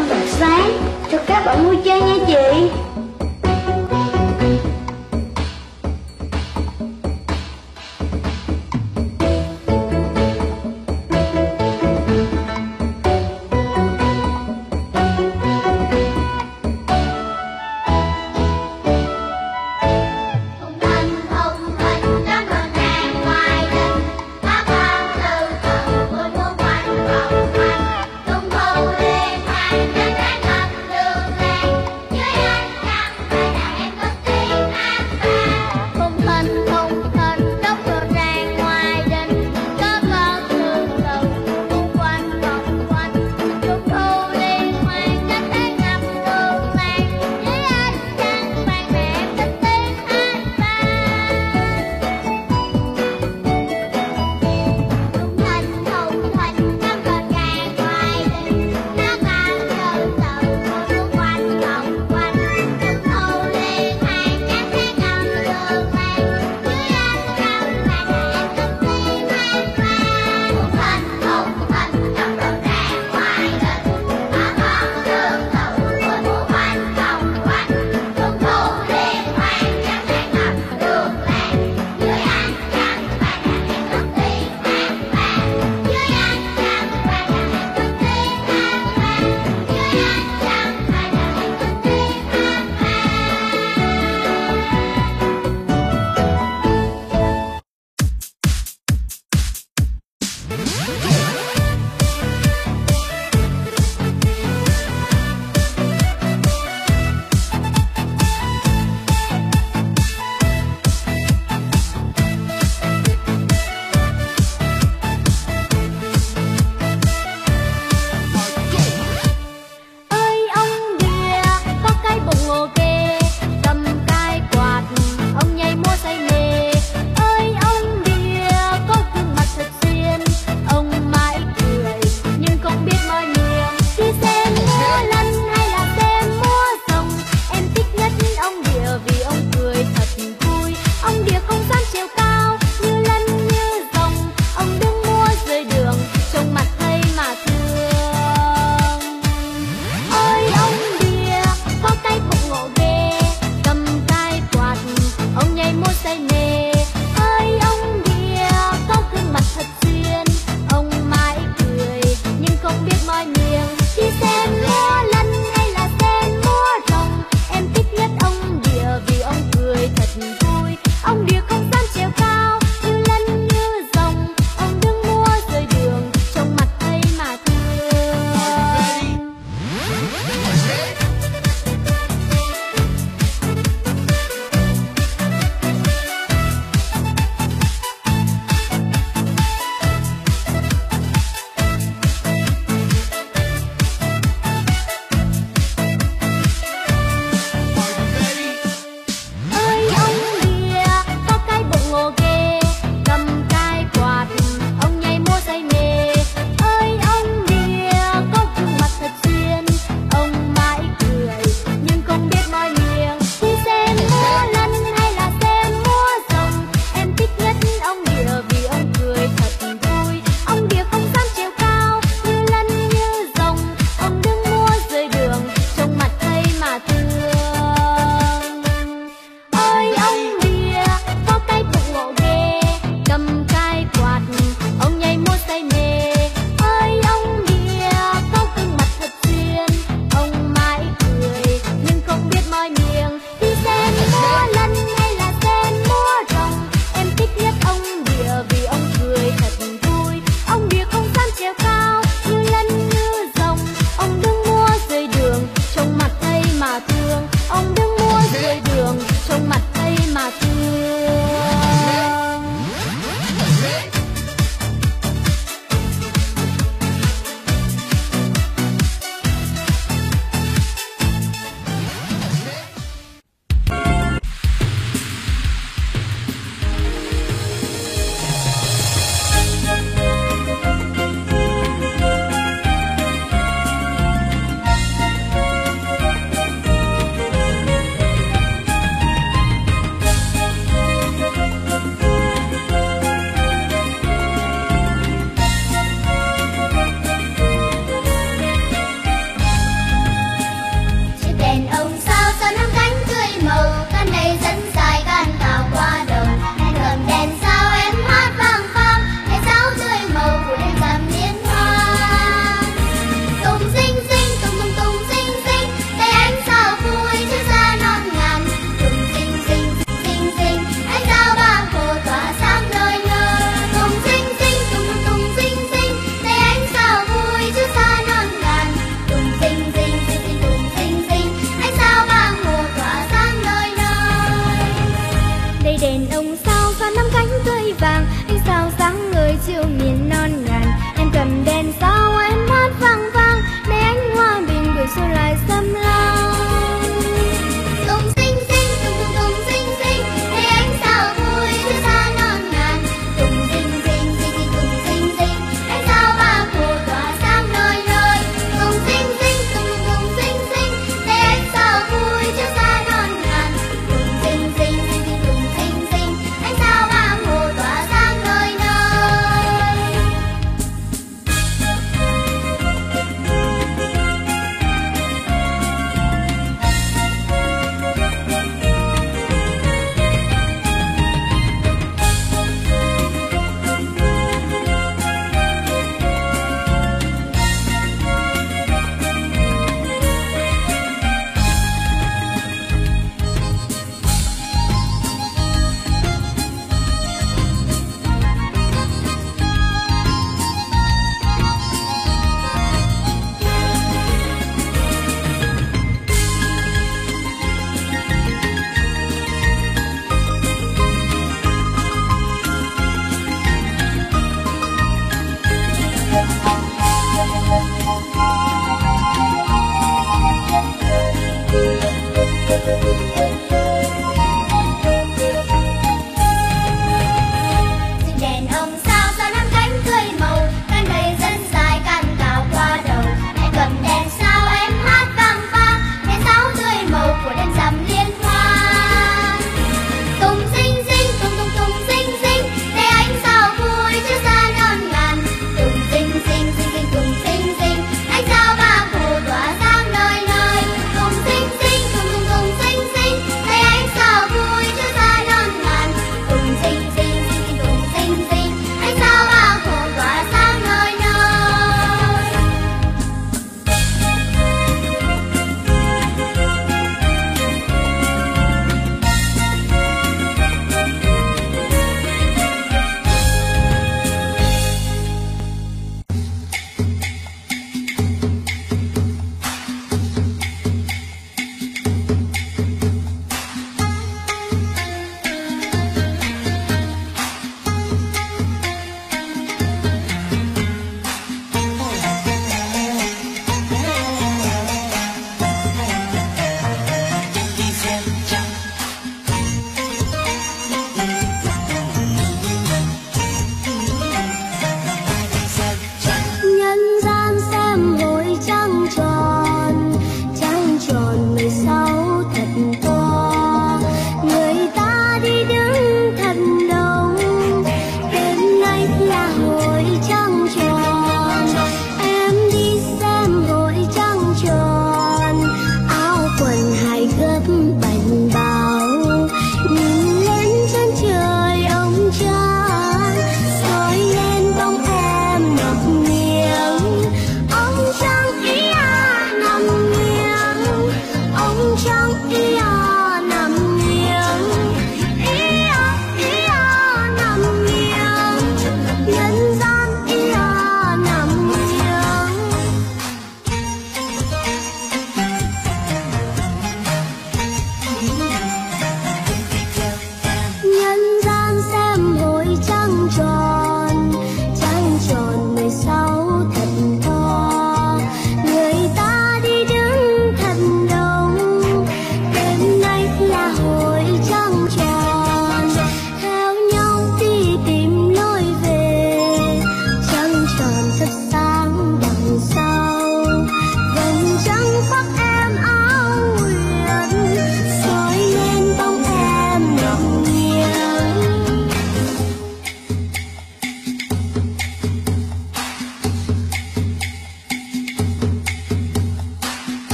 ăn thật sáng cho các bạn vui chơi nha chị.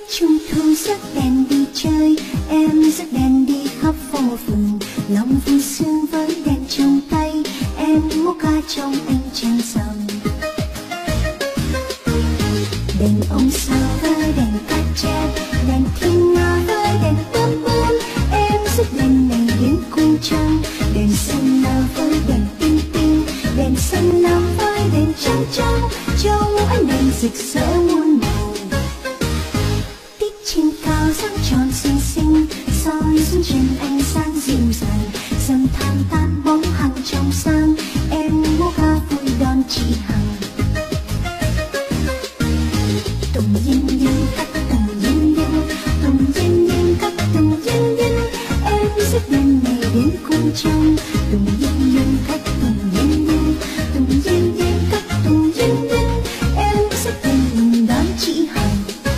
Trung thu rước đèn đi chơi, em rước đèn đi khắp phố phường, lòng vui sướng với đèn trong tay, em múa ca trong ánh trăng rằm. Đèn ông sao với đèn cát tre, đèn thiên nga với đèn tấm bướm, em rước đèn này đến cung trăng, đèn xanh là với đèn tinh tinh, đèn xanh là với đèn trắng trắng, trong ánh đèn rực rỡ muôn màu. Trên cao sáng tròn xinh xinh, soi xuống trên ánh sáng dịu dàng, dầm than tan bóng hằng trong sáng, em múa ca vui đón chị Hằng. Tùng yên yên các tùng yên yên, tùng yên yên các tùng yên yên, em rước đèn này đến cung trăng. Tùng yên yên các tùng yên yên, tùng yên yên các tùng yên yên, em rước đèn mừng đón chị Hằng.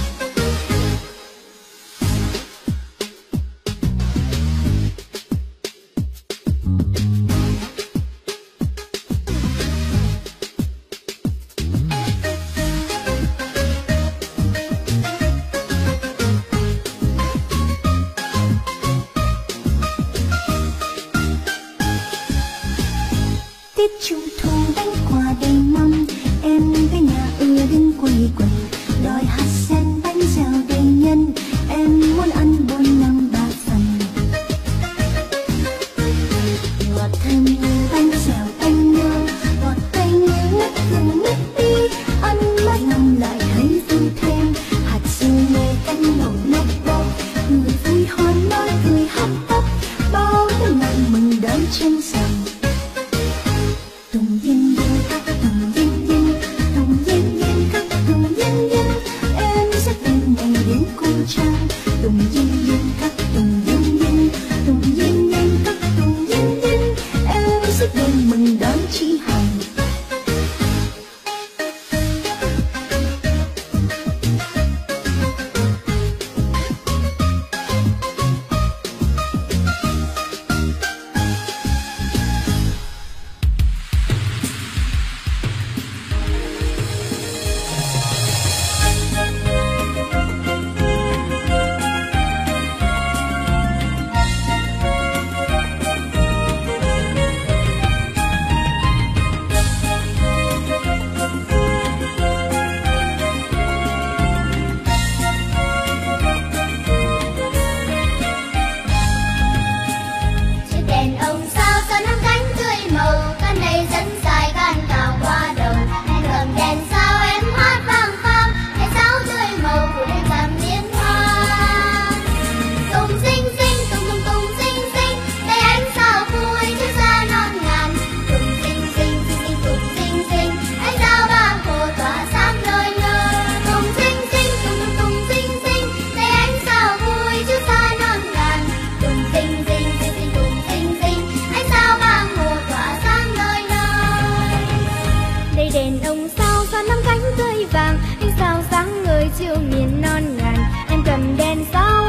Tết Trung thu bánh quà đầy mâm, em với nhà ưa đứng quây quần, đòi hạt sen bánh dẻo đầy nhân, em muốn ăn 4 năm 3 phần. Ngọt thơm như bánh dẻo anh nương, ngọt cay như ngất gừng ngất đi, ăn mỗi năm lại thấy vui thêm. Hạt dưa lê canh nồng nốc bốc, người vui hoan nói cười hấp tấp, bao nhiêu ngày mừng đón trăng rằm. Tùng yên yên các tùng yên yên, tùng yên yên các tùng yên yên, em rước đèn này đến cung trăng. Tùng yên yên các tùng yên yên, tùng yên yên các tùng yên yên, em rước đèn mừng đón chị Hằng. Đèn ông sao xa năm cánh tươi vàng, ánh sao sáng ngời chiều miền non ngàn, em cầm đèn sao